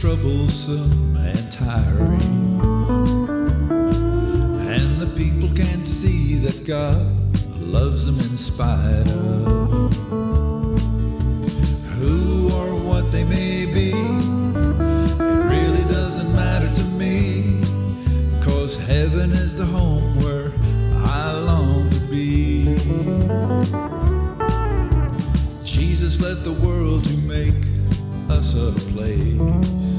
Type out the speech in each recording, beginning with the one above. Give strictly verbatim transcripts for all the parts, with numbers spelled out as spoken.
troublesome and tiring, and the people can't see that God loves them in spite of who or what they may be. It really doesn't matter to me, 'cause heaven is the home where I long to be. Jesus left the world to make us a place.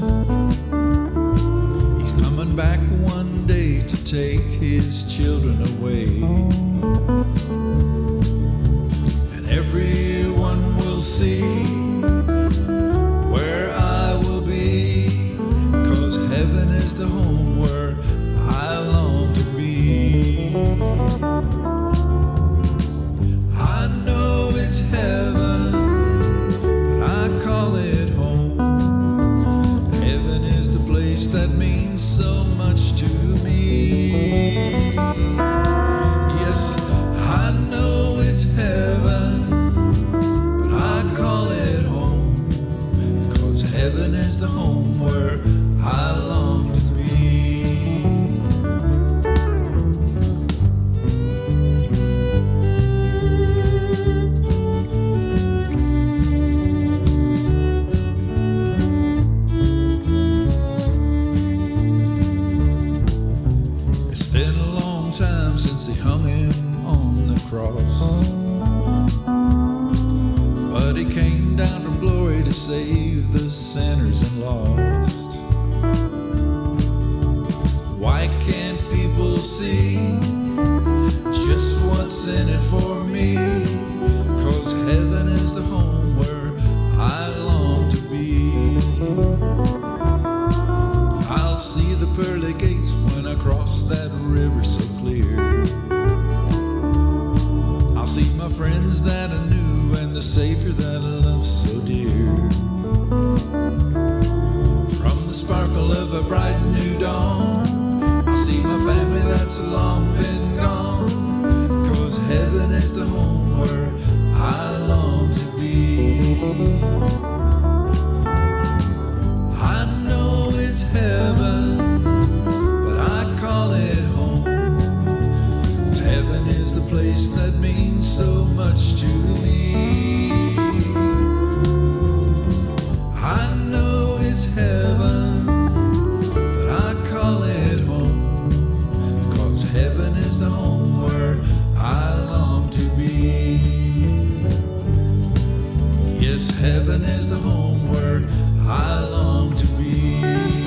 He's coming back one day to take his children away, and everyone will see where I will be, 'cause heaven is the home where I long to be. I know it's heaven, but I call it home. Heaven is the place that means so much to me. Yes, I know it's heaven, but I call it home, 'cause heaven is the home where I long to be. It's been a long time since they hung him on the cross, but he came down from glory to save the sinners and lost. Why can't people see just what's in it for me? 'Cause heaven is the home where I long to be. I'll see the pearly gates when I cross that river so clear. I'll see my friends that I knew and the Savior that I love so dear. From the sparkle of a bright new dawn, I'll see my family that's long been gone, 'cause heaven is the home where I long to be. I know it's heaven, but I call it home, 'cause heaven is the place that means so much to me. I know it's heaven, but I call it home, 'cause heaven is the home where I long to be. Yes, heaven is the home where I long to be.